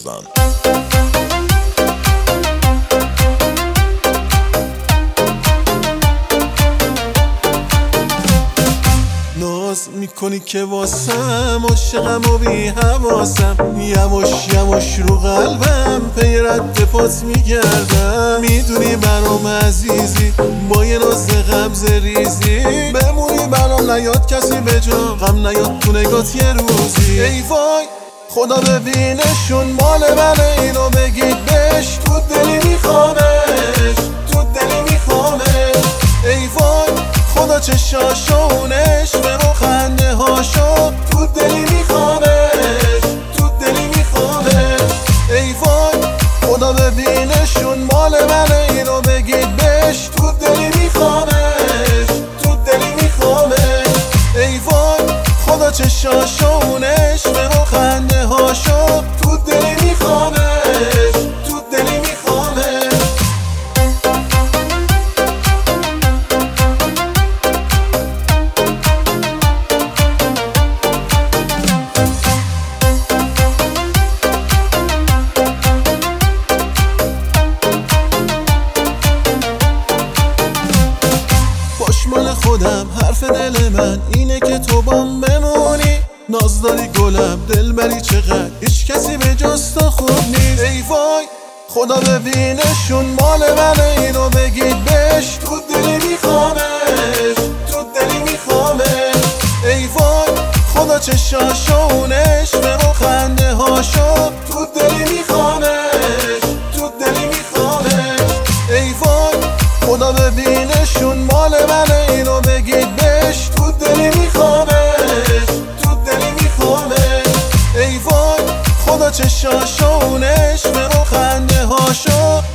بزن. ناز میکنی که واسم عاشقم و بی حواسم، یواش یواش رو قلبم پی رد پات میگردم. میدونی برام عزیزی با یه ناز غمز ریزی، بمونی برام نیاد کسی به جام، غم نیاد تو نگات یه روزی. ای وای خدا ببینشون مال منه، اینو بگید بهش تو دلی میخوامش، تو دلی میخوامش. ای وای خدا چشاشونش و خنده هاشو تو دلی میخوامش، تو دلی میخوامش. ای وای خدا ببینشون مال منه، اینو بگید بهش تو دلی میخوامش، تو دلی میخوامش. ای وای خدا چشاشونش و خنده هاشو تو دلی میخوامش، تو دلی میخوامش. مال خودم حرف دل من اینه که تو بام بمونی، ناز داری گلم دل بری چقدر هیچ کسی به جز تو خوب نیست. ای وای خدا ببینشون مال منه، اینو بگید بهش تو دلی میخوامش، تو دلی میخوامش. ای وای خدا چشاشونش و خنده هاشو تو دلی میخوامش، تو دلی میخوامش. ای وای خدا ببینشون مال منه، اینو بگید بهش تو دلی میخوامش، تو دلی میخوامش. ای وای خدا چشاشونش و خنده هاشو